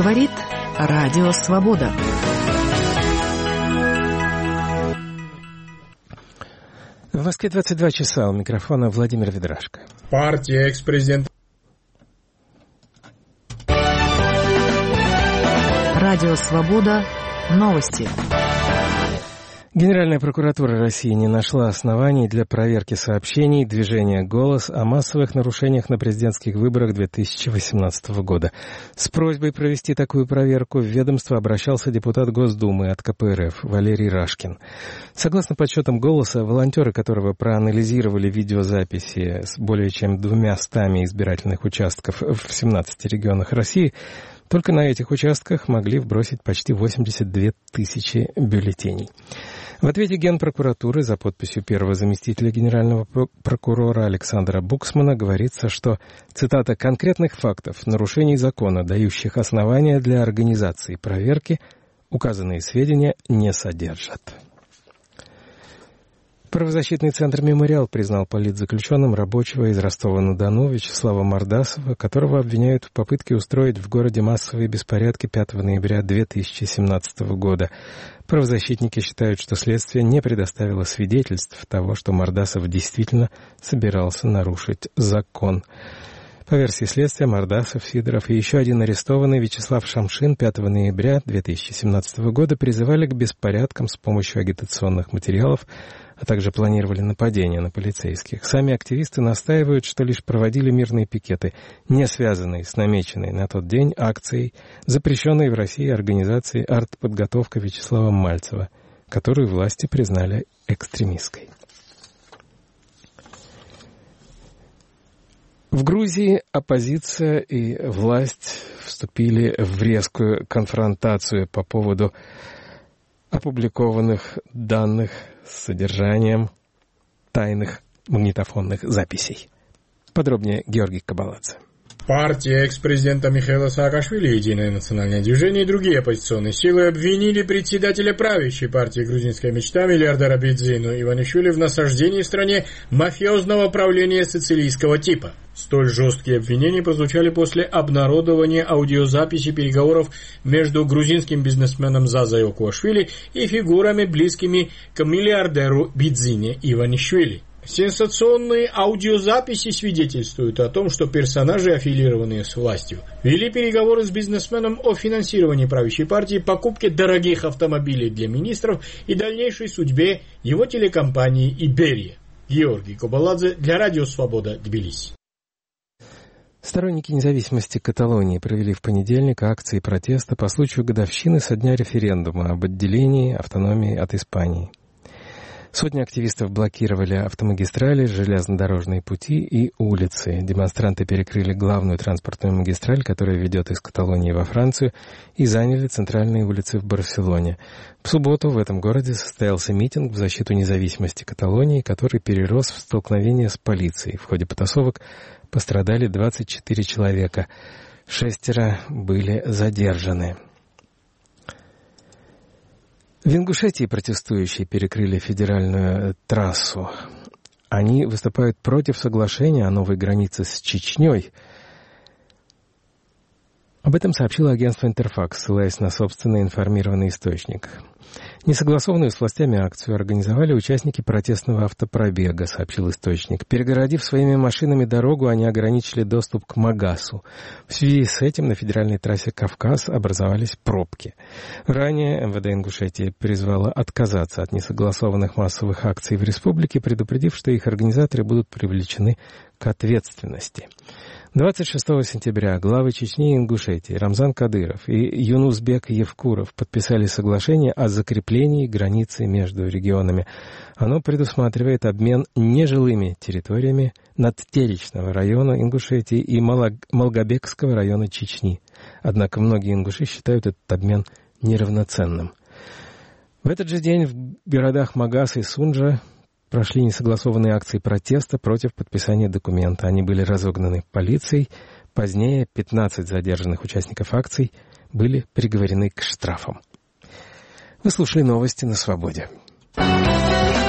Говорит Радио Свобода. В Москве 22 часа. У микрофона Владимир Ведрашко. Партия экс-президента. Радио Свобода. Новости. Генеральная прокуратура России не нашла оснований для проверки сообщений движения «Голос» о массовых нарушениях на президентских выборах 2018 года. С просьбой провести такую проверку в ведомство обращался депутат Госдумы от КПРФ Валерий Рашкин. Согласно подсчетам «Голоса», волонтеры которого проанализировали видеозаписи с более чем 200 избирательных участков в 17 регионах России, только на этих участках могли вбросить почти 82 тысячи бюллетеней. В ответе Генпрокуратуры за подписью первого заместителя генерального прокурора Александра Буксмана говорится, что, цитата, «конкретных фактов нарушений закона, дающих основания для организации проверки, указанные сведения не содержат». Правозащитный центр «Мемориал» признал политзаключенным рабочего из Ростова-на-Дону Вячеслава Мордасова, которого обвиняют в попытке устроить в городе массовые беспорядки 5 ноября 2017 года. Правозащитники считают, что следствие не предоставило свидетельств того, что Мордасов действительно собирался нарушить закон. По версии следствия, Мордасов, Сидоров и еще один арестованный Вячеслав Шамшин 5 ноября 2017 года призывали к беспорядкам с помощью агитационных материалов, а также планировали нападения на полицейских. Сами активисты настаивают, что лишь проводили мирные пикеты, не связанные с намеченной на тот день акцией, запрещенной в России организацией «Артподготовка» Вячеслава Мальцева, которую власти признали экстремистской. В Грузии оппозиция и власть вступили в резкую конфронтацию по поводу опубликованных данных с содержанием тайных магнитофонных записей. Подробнее Георгий Кабаладзе. Партия экс-президента Михаила Саакашвили, Единое национальное движение и другие оппозиционные силы обвинили председателя правящей партии «Грузинская мечта» миллиардера Бидзину Иванишвили в насаждении в стране мафиозного правления сицилийского типа. Столь жесткие обвинения прозвучали после обнародования аудиозаписи переговоров между грузинским бизнесменом Заза Иокуашвили и фигурами, близкими к миллиардеру Бидзине Иванишвили. Сенсационные аудиозаписи свидетельствуют о том, что персонажи, аффилированные с властью, вели переговоры с бизнесменом о финансировании правящей партии, покупке дорогих автомобилей для министров и дальнейшей судьбе его телекомпании «Иберия». Георгий Кабаладзе для Радио Свобода, Тбилиси. Сторонники независимости Каталонии провели в понедельник акции протеста по случаю годовщины со дня референдума об отделении автономии от Испании. Сотни активистов блокировали автомагистрали, железнодорожные пути и улицы. Демонстранты перекрыли главную транспортную магистраль, которая ведет из Каталонии во Францию, и заняли центральные улицы в Барселоне. В субботу в этом городе состоялся митинг в защиту независимости Каталонии, который перерос в столкновение с полицией. В ходе потасовок пострадали 24 человека. 6 были задержаны. В Ингушетии протестующие перекрыли федеральную трассу. Они выступают против соглашения о новой границе с Чечней. Об этом сообщило агентство «Интерфакс», ссылаясь на собственный информированный источник. Несогласованную с властями акцию организовали участники протестного автопробега, сообщил источник. Перегородив своими машинами дорогу, они ограничили доступ к Магасу. В связи с этим на федеральной трассе Кавказ образовались пробки. Ранее МВД Ингушетии призвало отказаться от несогласованных массовых акций в республике, предупредив, что их организаторы будут привлечены к ответственности. 26 сентября главы Чечни и Ингушетии Рамзан Кадыров и Юнусбек Евкуров подписали соглашение о закреплении границы между регионами. Оно предусматривает обмен нежилыми территориями Надтеричного района Ингушетии и Малгобекского района Чечни. Однако многие ингуши считают этот обмен неравноценным. В этот же день в городах Магас и Сунджа прошли несогласованные акции протеста против подписания документа. Они были разогнаны полицией. Позднее 15 задержанных участников акций были приговорены к штрафам. Вы слушали новости на Свободе.